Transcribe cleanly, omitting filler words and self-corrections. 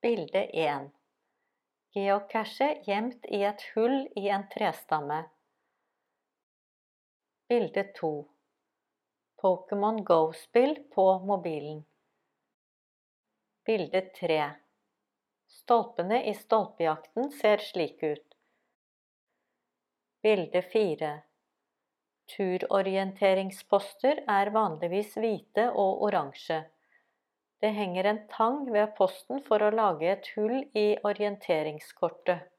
Bilde 1. Geocache gjemt i et hull i en trestamme. Bilde 2. Pokémon Go-spill på mobilen. Bilde 3. Stolpene i stolpejakten ser slik ut. Bilde 4. Turorienteringsposter er vanligvis hvite og oransje. Det henger en tang ved posten for å lage et hull i orienteringskortet.